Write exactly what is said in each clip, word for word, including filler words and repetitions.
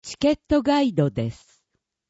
チケットガイドです。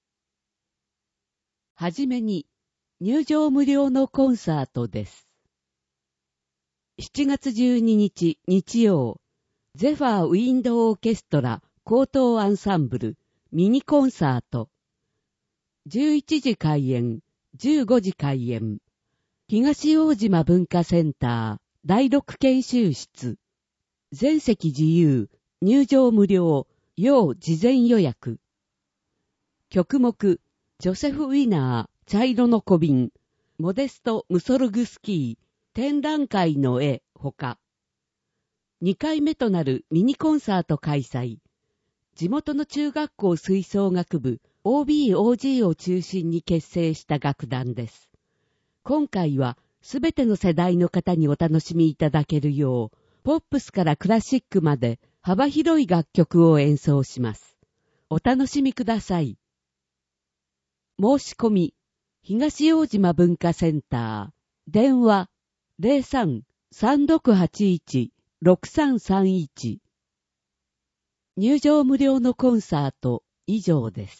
はじめに、入場無料のコンサートです。しちがつじゅうににち日曜、ゼファーウィンドオーケストラ高等アンサンブルミニコンサート。じゅういちじ開演、じゅうごじ開演。東大島文化センター第ろく研修室。全席自由、入場無料、要事前予約。曲目、ジョセフ・ウィナー、茶色の小瓶、モデスト・ムソルグスキー、展覧会の絵、ほか。にかいめとなるミニコンサート開催。地元の中学校吹奏楽部 オービーオージー を中心に結成した楽団です。今回はすべての世代の方にお楽しみいただけるよう、ポップスからクラシックまで幅広い楽曲を演奏します。お楽しみください。申し込み、東大島文化センター、電話 ゼロさん さんろくはちいち ろくさんさんいち。入場無料のコンサート以上です。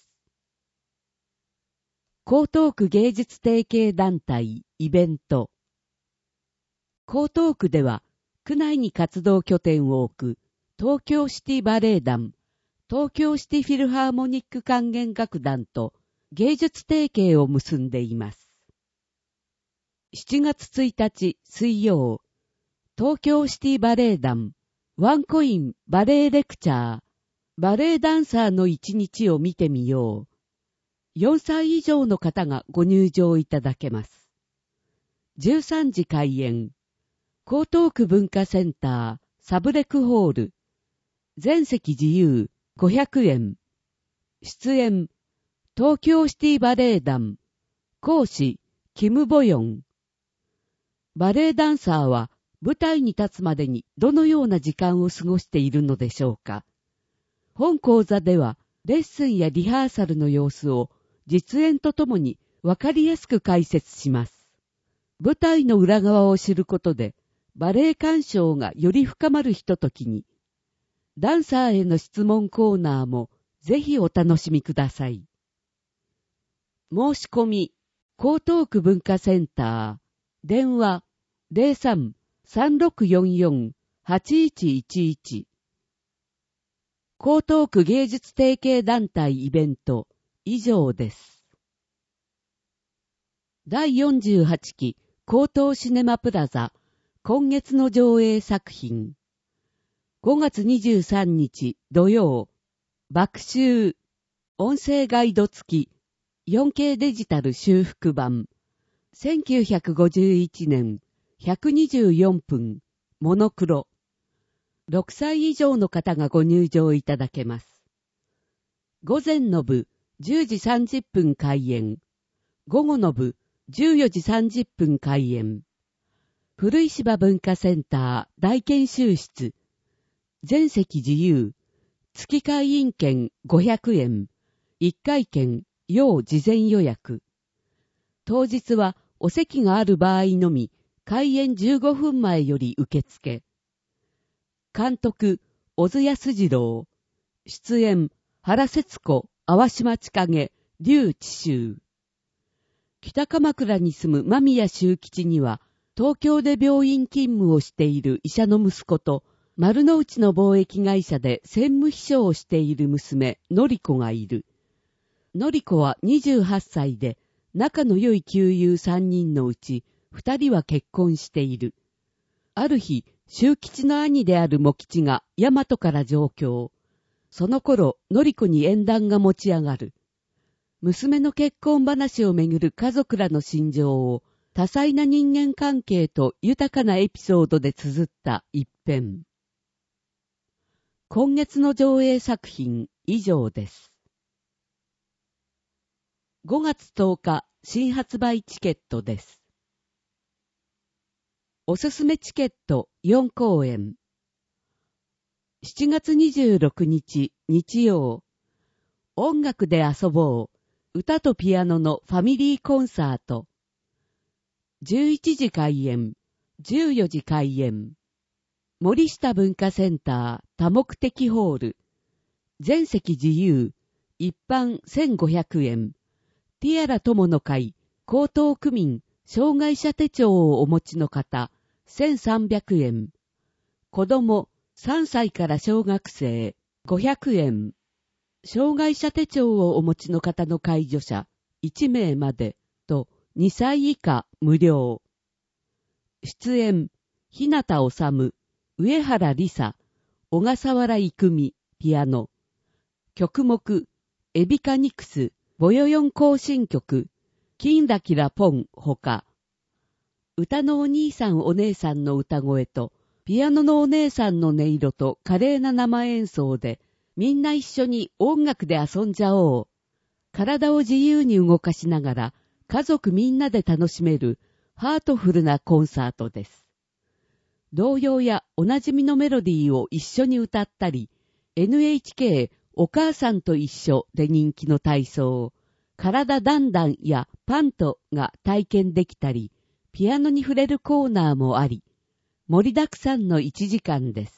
江東区芸術提携団体イベント。江東区では区内に活動拠点を置く東京シティバレエ団、東京シティフィルハーモニック管弦楽団と芸術提携を結んでいます。しちがつついたち水曜、東京シティバレエ団ワンコインバレエレクチャー、バレエダンサーの一日を見てみよう。よんさい以上の方がご入場いただけます。じゅうさんじ開演。江東区文化センターサブレクホール。全席自由ごひゃくえん。出演東京シティバレエ団講師キム・ボヨン。バレエダンサーは舞台に立つまでにどのような時間を過ごしているのでしょうか。本講座ではレッスンやリハーサルの様子を実演とともにわかりやすく解説します。舞台の裏側を知ることでバレエ鑑賞がより深まるひとときに、ダンサーへの質問コーナーもぜひお楽しみください。申し込み、江東区文化センター、電話 ゼロさん さんろくよんよん はちいちいちいち。江東区芸術提携団体イベント以上です。だいよんじゅうはちき江東シネマプラザ今月の上映作品。ごがつにじゅうさんにち土曜、爆秋、音声ガイド付き よんケー デジタル修復版。せんきゅうひゃくごじゅういちねんひゃくにじゅうよんぷん、モノクロ。ろくさい以上の方がご入場いただけます。午前の部じゅうじさんじゅっぷん開演。午後の部じゅうよじさんじゅっぷん開演。古石場文化センター大研修室。全席自由。月会員券ごひゃくえん。いっかい券要事前予約。当日はお席がある場合のみ開演じゅうごふんまえより受付。監督小津安二郎。出演原節子、淡島千景、劉知州。北鎌倉に住む間宮修吉には東京で病院勤務をしている医者の息子と丸の内の貿易会社で専務秘書をしている娘のり子がいる。のり子はにじゅうはっさいで仲の良い旧友さんにんのうちふたりは結婚している。ある日、修吉の兄である茂吉が大和から上京。その頃、のり子に縁談が持ち上がる。娘の結婚話をめぐる家族らの心情を多彩な人間関係と豊かなエピソードで綴った一編。今月の上映作品以上です。ごがつとおか新発売チケットです。おすすめチケットよんこうえん。しちがつにじゅうろくにち日曜、音楽で遊ぼう、歌とピアノのファミリーコンサート。じゅういちじ開演、じゅうよじ開演。森下文化センター多目的ホール。 全席自由、一般せんごひゃくえん。ティアラ友の会、江東区民、障害者手帳をお持ちの方、せんさんびゃくえん。子供、さんさいから小学生、ごひゃくえん。障害者手帳をお持ちの方の介助者、いちめいまで、と、にさい以下無料。出演、日向治、上原理沙、小笠原郁美、ピアノ。曲目、エビカニクス、ボヨヨン行進曲、キンラキラポンほか。歌のお兄さんお姉さんの歌声と、ピアノのお姉さんの音色と華麗な生演奏で、みんな一緒に音楽で遊んじゃおう。体を自由に動かしながら、家族みんなで楽しめる、ハートフルなコンサートです。童謡やおなじみのメロディーを一緒に歌ったり、エヌエイチケー お母さんと一緒で人気の体操、体だんだんやパントが体験できたり、ピアノに触れるコーナーもあり、盛りだくさんのいちじかんです。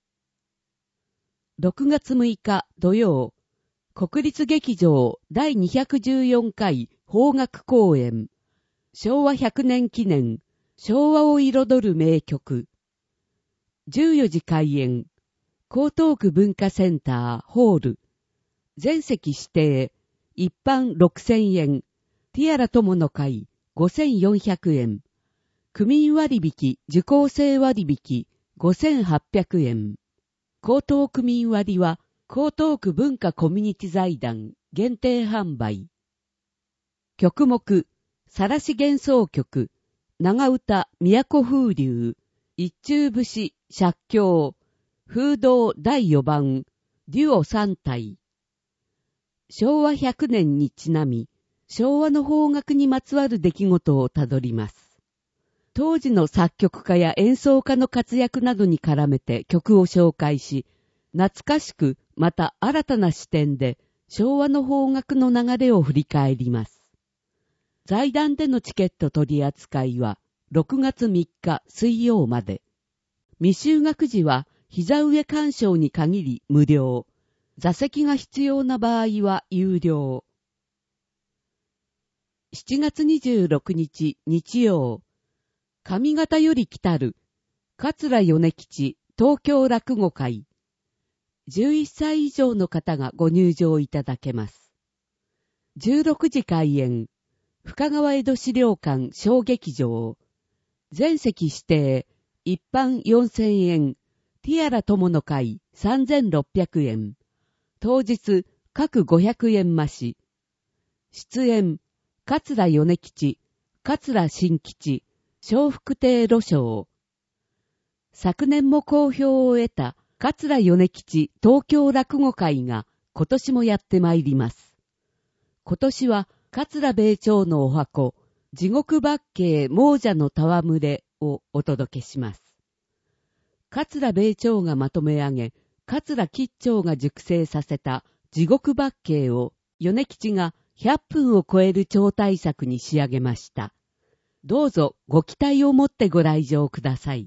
ろくがつむいか土曜、国立劇場だいにひゃくじゅうよんかい邦楽公演、昭和ひゃくねん記念、昭和を彩る名曲。じゅうよじ開演、江東区文化センターホール。全席指定、一般ろくせんえん、ティアラ友の会ごせんよんひゃくえん、区民割引、受講生割引ごせんはっぴゃくえん。江東区民割は、江東区文化コミュニティ財団限定販売。曲目、さらし幻想曲、長歌都風流、一中節写経、風道だいよばん、デュオさんたい。昭和ひゃくねんにちなみ、昭和の邦楽にまつわる出来事をたどります。当時の作曲家や演奏家の活躍などに絡めて曲を紹介し、懐かしくまた新たな視点で昭和の邦楽の流れを振り返ります。財団でのチケット取り扱いはろくがつみっか水曜まで。未就学時は膝上鑑賞に限り無料。座席が必要な場合は有料。しちがつにじゅうろくにち日曜。上方より来たる、桂米吉東京落語会。じゅういっさい以上の方がご入場いただけます。じゅうろくじ開演。深川江戸資料館小劇場。全席指定、一般よんせんえん、ティアラ友の会さんぜんろっぴゃくえん。当日、各ごひゃくえん増し。出演、桂米吉、桂新吉、笑福亭露唱。昨年も好評を得た桂米吉東京落語会が今年もやってまいります。今年は桂米朝のお箱、地獄八景亡者の戯れをお届けします。桂米朝がまとめ上げ、桂吉兆が熟成させた地獄八景を米吉がひゃっぷんを超える超大作に仕上げました。どうぞご期待を持ってご来場ください。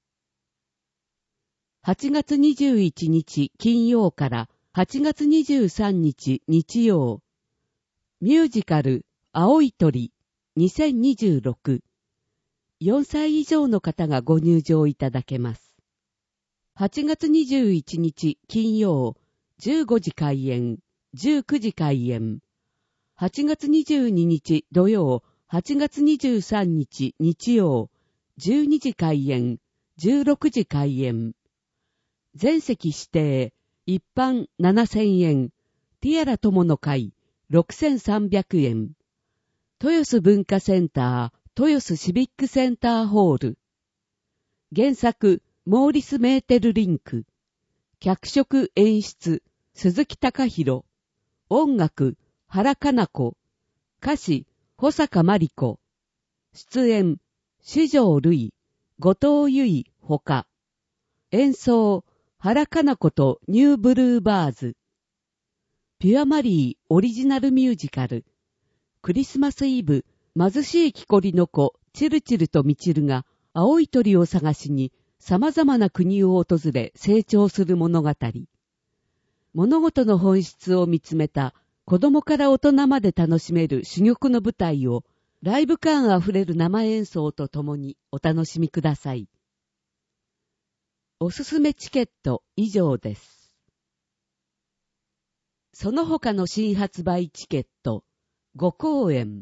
はちがつにじゅういちにち金曜からはちがつにじゅうさんにち日曜。ミュージカル青い鳥にせんにじゅうろく。よんさい以上の方がご入場いただけます。はちがつにじゅういちにち金曜、じゅうごじ開演、じゅうくじ開演。はちがつにじゅうににち土曜、はちがつにじゅうさんにち日曜、じゅうにじ開演、じゅうろくじ開演。全席指定、一般ななせんえん、ティアラ友の会ろくせんさんびゃくえん。豊洲文化センター、豊洲シビックセンターホール。原作、モーリス・メーテルリンク。脚色演出、鈴木貴弘。音楽、原かな子。歌詞、保坂真理子。出演、四条類、後藤由衣ほか。演奏、原かな子とニューブルーバーズ。ピュアマリーオリジナルミュージカル。クリスマスイブ、貧しい木こりの子、チルチルとミチルが青い鳥を探しに様々な国を訪れ成長する物語。 物事の本質を見つめた子供から大人まで楽しめる珠玉の舞台をライブ感あふれる生演奏とともにお楽しみください。おすすめチケット以上です。その他の新発売チケットごこうえん。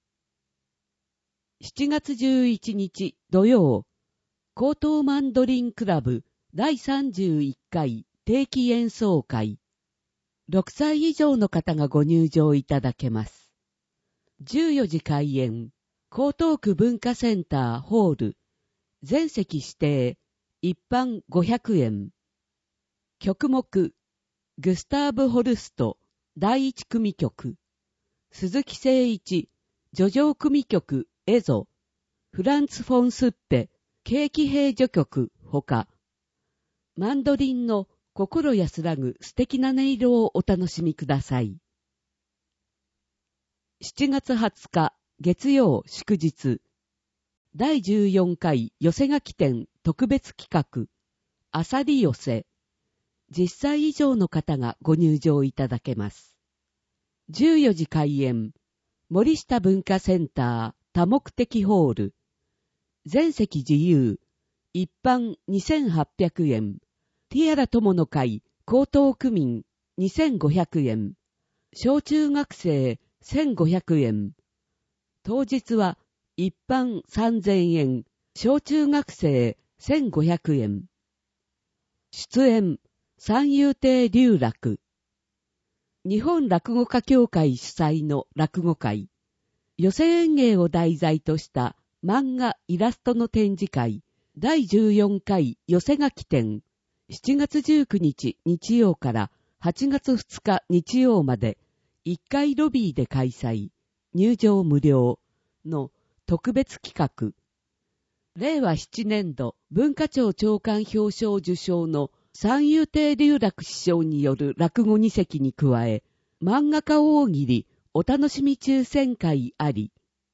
しちがつじゅういちにち土曜、高等マンドリンクラブだいさんじゅういっかい定期演奏会。ろくさい以上の方がご入場いただけます。じゅうよじ開演、江東区文化センターホール、全席指定、一般ごひゃくえん。曲目、グスターブ・ホルスト、だいいち組曲、鈴木誠一、叙情組曲、エゾ、フランツ・フォン・スッペ、ケーキ兵序曲、ほか、マンドリンの心安らぐ素敵な音色をお楽しみください。しちがつはつか、月曜祝日、だいじゅうよんかい寄せ書き展特別企画、あさり寄せ、じゅっさい以上の方がご入場いただけます。じゅうよじ開演、森下文化センター多目的ホール、全席自由、一般にせんはっぴゃくえん、ティアラ友の会高等区民にせんごひゃくえん、小中学生せんごひゃくえん、当日は一般さんぜんえん、小中学生せんごひゃくえん。出演、三遊亭龍楽。日本落語家協会主催の落語会。寄席演芸を題材とした漫画イラストの展示会。だいじゅうよんかい寄席書き展。しちがつじゅうくにち日曜からはちがつふつか日曜までいっかいロビーで開催。入場無料の特別企画。れいわななねんど文化庁長官表彰受賞の三遊亭龍楽師匠による落語にせきに加え、漫画家大喜利お楽しみ抽選会あり。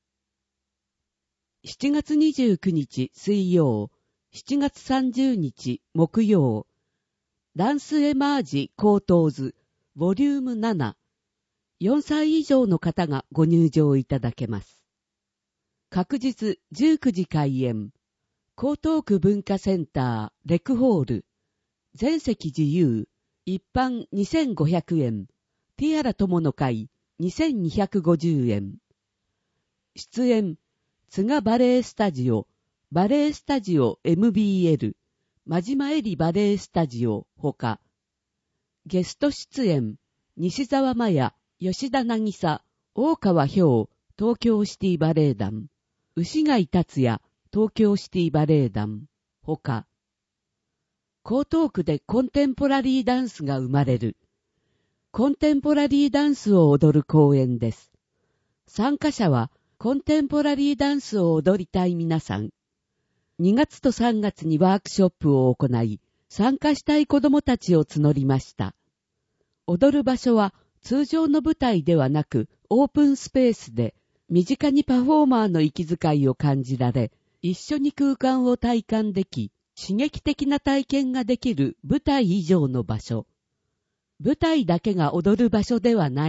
しちがつにじゅうくにち水曜、しちがつさんじゅうにち木曜、ダンスエマージ高等図ボリュームなな、よんさい以上の方がご入場いただけます。確日じゅうくじ開演、江東区文化センターレクホール、全席自由、一般にせんごひゃくえん、ティアラ友の会にせんにひゃくごじゅうえん。出演、津賀バレエスタジオ、バレエスタジオ エムビーエル、真島エリバレエスタジオほか、ゲスト出演、西澤麻也、吉田渚、大川氷、東京シティバレエ団、牛貝達也、東京シティバレエ団ほか、江東区でコンテンポラリーダンスが生まれる。コンテンポラリーダンスを踊る公演です。参加者はコンテンポラリーダンスを踊りたい皆さん。にがつとさんがつにワークショップを行い、参加したい子どもたちを募りました。踊る場所は通常の舞台ではなくオープンスペースで、身近にパフォーマーの息遣いを感じられ、一緒に空間を体感でき、刺激的な体験ができる舞台以上の場所。舞台だけが踊る場所ではない。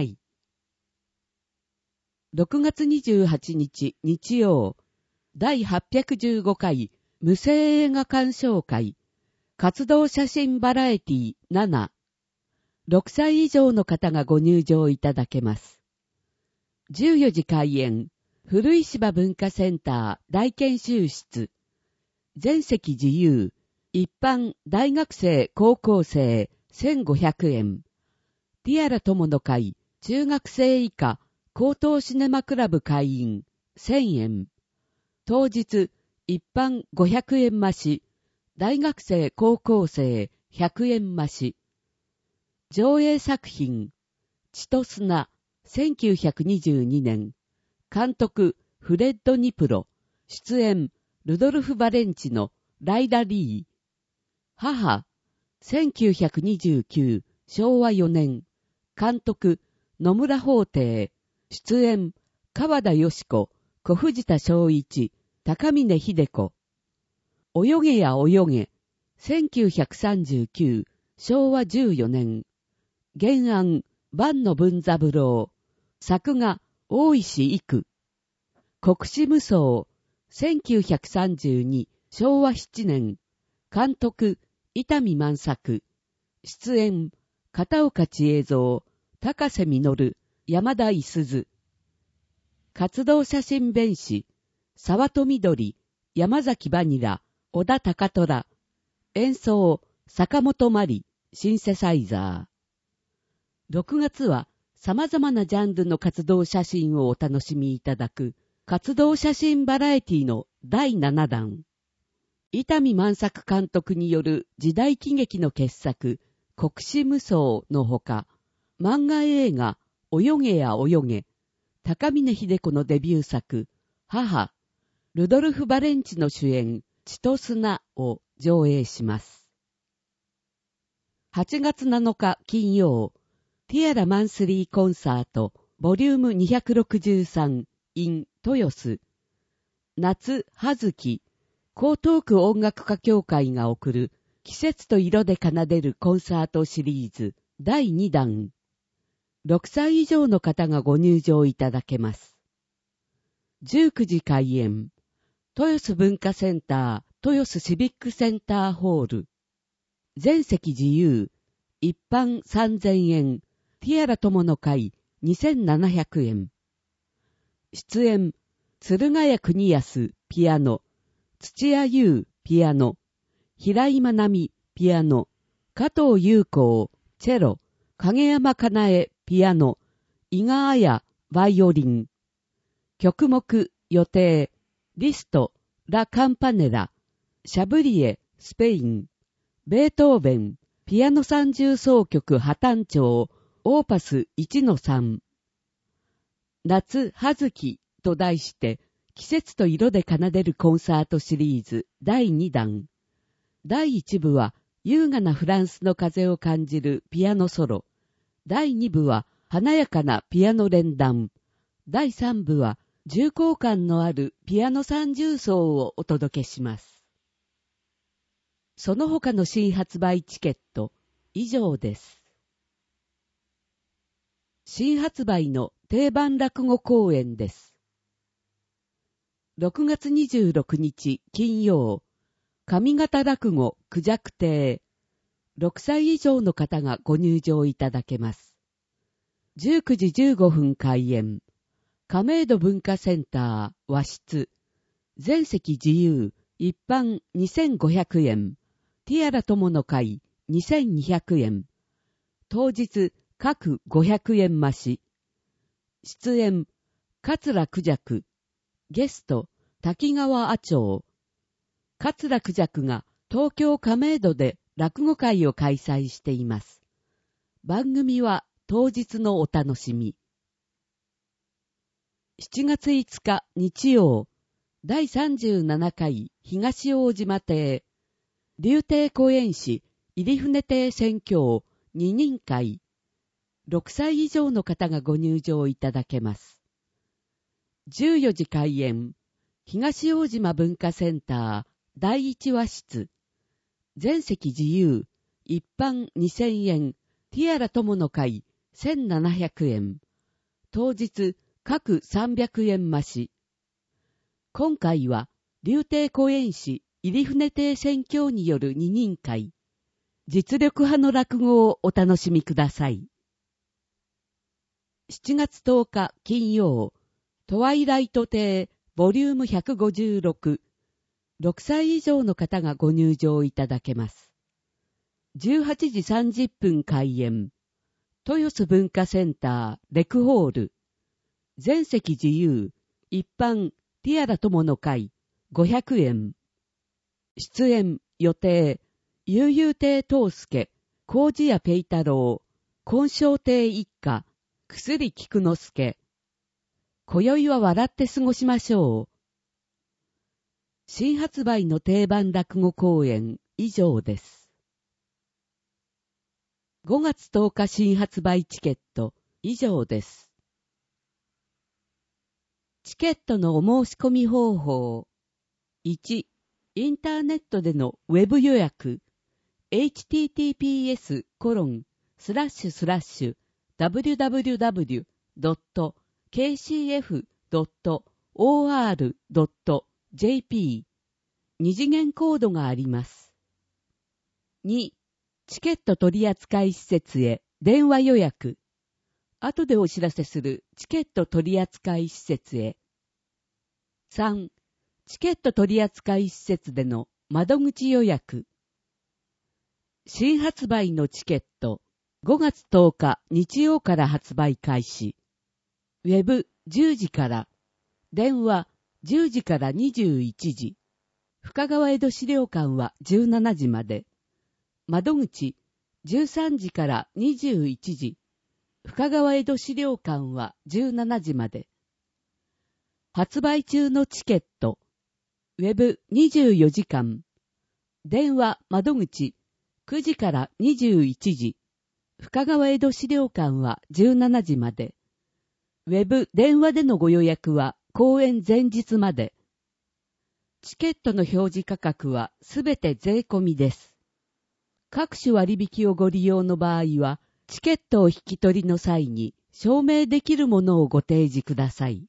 ろくがつにじゅうはちにち日曜、だいはっぴゃくじゅうごかい無声映画鑑賞会、活動写真バラエティなな。ろくさい以上の方がご入場いただけます。じゅうよじ開演、古石芝文化センター大研修室。全席自由、一般大学生高校生せんごひゃくえん。ティアラ友の会中学生以下高等シネマクラブ会員せんえん。当日一般ごひゃくえん増し、大学生高校生ひゃくえん増し。上映作品、血と砂せんきゅうひゃくにじゅうにねん。監督フレッド・ニプロ。出演ルドルフ・バレンチのライダ・リー。母、せんきゅうひゃくにじゅうきゅう、しょうわよねん。監督、野村法廷。出演、川田よし子、小藤田正一、高峰秀子。泳げや泳げ。せんきゅうひゃくさんじゅうきゅう、しょうわじゅうよねん。 原案、万野文三郎。作画、大石育。国士無双、せんきゅうひゃくさんじゅうに、しょうわななねん。監督、伊丹万作。出演、片岡千恵蔵、高瀬実、山田五十鈴。活動写真弁士、沢戸みどり、山崎バニラ、小田高虎。演奏、坂本真理、シンセサイザー。ろくがつは様々なジャンルの活動写真をお楽しみいただく活動写真バラエティのだいななだん。伊丹万作監督による時代喜劇の傑作、国士無双のほか、漫画映画、泳げや泳げ、高峰秀子のデビュー作、母、ルドルフ・バレンチの主演、血と砂を上映します。はちがつなのか金曜、ティアラマンスリーコンサート、ボリュームにひゃくろくじゅうさん、in 豊洲。夏、葉月、江東区音楽家協会が送る、季節と色で奏でるコンサートシリーズ、だいにだん。ろくさい以上の方がご入場いただけます。じゅうくじ開演。豊洲文化センター、豊洲シビックセンターホール。全席自由。一般さんぜんえん。ティアラ友の会にせんななひゃくえん。出演、鶴ヶ谷国康、ピアノ。土屋優、ピアノ。平井真奈美、ピアノ。加藤優子、チェロ。影山かなえ、ピアノ。伊賀彩、バイオリン。曲目、予定。リスト、ラ・カンパネラ。シャブリエ、スペイン。ベートーベン、ピアノ三重奏曲破綻調、オーパス いちのさん。夏、葉月と題して、季節と色で奏でるコンサートシリーズだいにだん。だいいちぶは、優雅なフランスの風を感じるピアノソロ。だいにぶは、華やかなピアノ連弾。だいさんぶは、重厚感のあるピアノ三重奏をお届けします。その他の新発売チケット、以上です。新発売の定番落語公演です。ろくがつにじゅうろくにち金曜、上方落語孔雀亭。ろくさい以上の方がご入場いただけます。じゅうくじじゅうごふん開演。亀戸文化センター和室。全席自由、一般にせんごひゃくえん。ティアラ友の会にせんにひゃくえん。当日各ごひゃくえん増し。出演、桂孔雀。ゲスト、滝川阿長。桂孔雀が東京亀戸で落語会を開催しています。番組は当日のお楽しみ。しちがついつか日曜、だいさんじゅうななかい東大島亭。竜亭小演師、入船亭宣教二人会。ろくさい以上の方がご入場いただけます。じゅうよじ開演、東大島文化センターだいいち和室。全席自由、一般にせんえん、ティアラ友の会せんななひゃくえん。当日各さんびゃくえん増し。今回は、竜亭小演師、入船亭宣教による二人会。実力派の落語をお楽しみください。しちがつとおか金曜、トワイライト亭ボリュームひゃくごじゅうろく。ろくさい以上の方がご入場いただけます。じゅうはちじさんじゅっぷん開演。豊洲文化センターレクホール。全席自由、一般ティアラ友の会ごひゃくえん。出演予定、悠々亭東助、麹屋ペイ太郎、金正亭一家、薬菊之助。今宵は笑って過ごしましょう。新発売の定番落語公演以上です。ごがつとおか新発売チケット以上です。チケットのお申し込み方法。いち、インターネットでのウェブ予約。エイチティーティーピーエスコロンスラッシュスラッシュ ダブリューダブリューダブリュードットケーシーエフドットオーアールドットジェーピー 二次元コードがあります。に、チケット取扱施設へ電話予約。後でお知らせするチケット取扱施設へ。さん、チケット取扱施設での窓口予約。新発売のチケット、ごがつとおか日曜から発売開始。ウェブじゅうじから、電話じゅうじからにじゅういちじ。深川江戸資料館はじゅうしちじまで。窓口じゅうさんじからにじゅういちじ。深川江戸資料館はじゅうしちじまで。発売中のチケット、ウェブにじゅうよじかん。電話窓口くじからにじゅういちじ。深川江戸資料館はじゅうしちじまで。ウェブ電話でのご予約は公演前日まで。チケットの表示価格はすべて税込みです。各種割引をご利用の場合は、チケットを引き取りの際に証明できるものをご提示ください。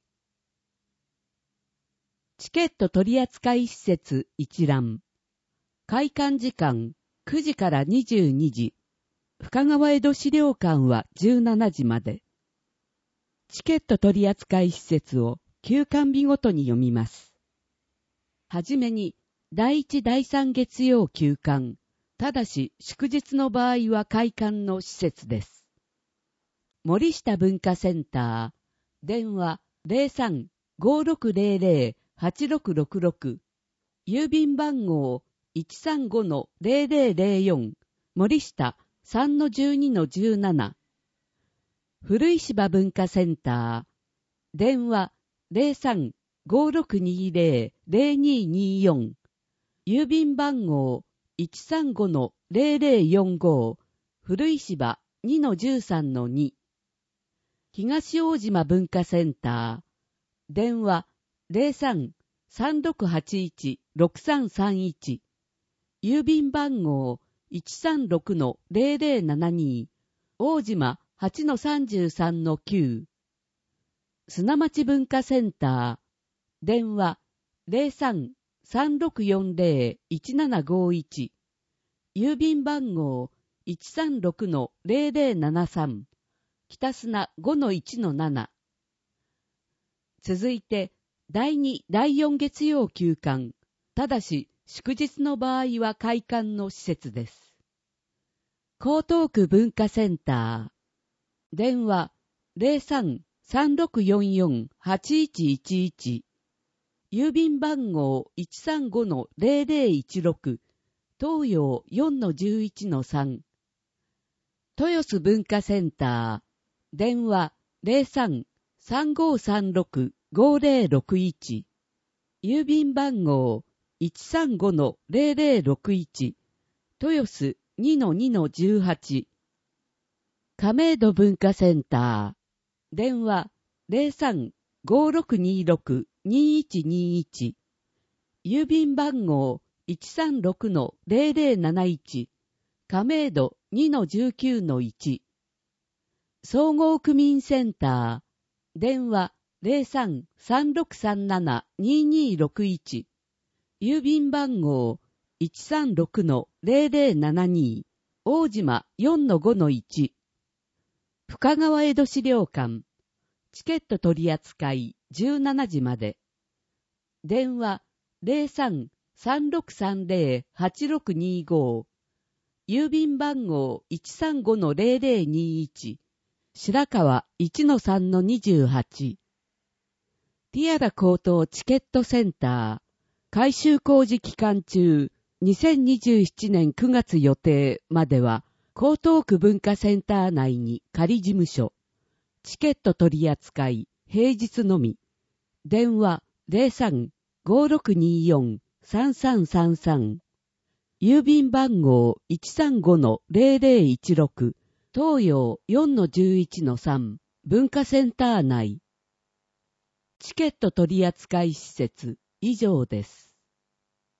チケット取扱施設一覧。開館時間くじからにじゅうにじ。深川江戸資料館はじゅうしちじまで。チケット取扱施設を休館日ごとに読みます。はじめに、だいいちだいさん月曜休館。ただし、祝日の場合は開館の施設です。森下文化センター。電話 ゼロさん ごーろくゼロゼロ はちろくろくろく。郵便番号 いちさんごのゼロゼロゼロよん。森下 さんのじゅうにのじゅうなな。古石場文化センター。電話 ゼロさん ごーろくにゼロ ゼロにによん。郵便番号 いちさんごのゼロゼロよんご。古石場 にのじゅうさんのに。東大島文化センター。電話 ゼロさん さんろくはちいち ろくさんさんいち。郵便番号 いちさんろくのゼロゼロななに。大島 はちのさんじゅうさんのきゅう。砂町文化センター。電話 ゼロさん さんろくよんゼロ いちななごいち。郵便番号 いちさんろくのゼロゼロななさん。北砂 ごのいちのなな。続いて、だいにだいよん月曜休館。ただし、祝日の場合は開館の施設です。江東区文化センター。電話 ゼロさん さんろくよんよん はちいちいちいち。郵便番号 いちさんごのゼロゼロいちろく。東洋 よんのじゅういちのさん。豊洲文化センター。電話 ゼロさん さんごさんろく ごゼロろくいち。郵便番号 いちさんごのゼロゼロろくいち。豊洲 にのにのじゅうはち。亀戸文化センター。電話 ゼロさん ごろくにろく にいちにいち。郵便番号 いちさんろくのゼロゼロなないち。亀戸 にのじゅうきゅうのいち。総合区民センター。電話 ゼロさん さんろくさんなな ににろくいち。郵便番号 いちさんろくのゼロゼロななに。大島 よんのごのいち。深川江戸資料館。チケット取扱いじゅうしちじまで。電話 ゼロさん さんろくさんゼロ はちろくにご。郵便番号 いちさんごのゼロゼロにいち。白川 いちのさんのにじゅうはち。ティアラ高等チケットセンター。改修工事期間中、にせんにじゅうななねんくがつ予定までは、江東区文化センター内に仮事務所。チケット取扱い、平日のみ。電話 ゼロさん ごろくによん さんさんさんさん。郵便番号 いちさんごのゼロゼロいちろく。東洋 よんのじゅういちのさん。文化センター内。チケット取扱施設以上です。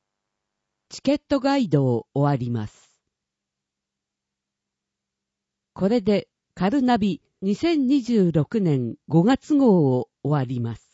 チケットガイドを終わります。 これでカルナビにせんにじゅうろくねんごがつ号を終わります。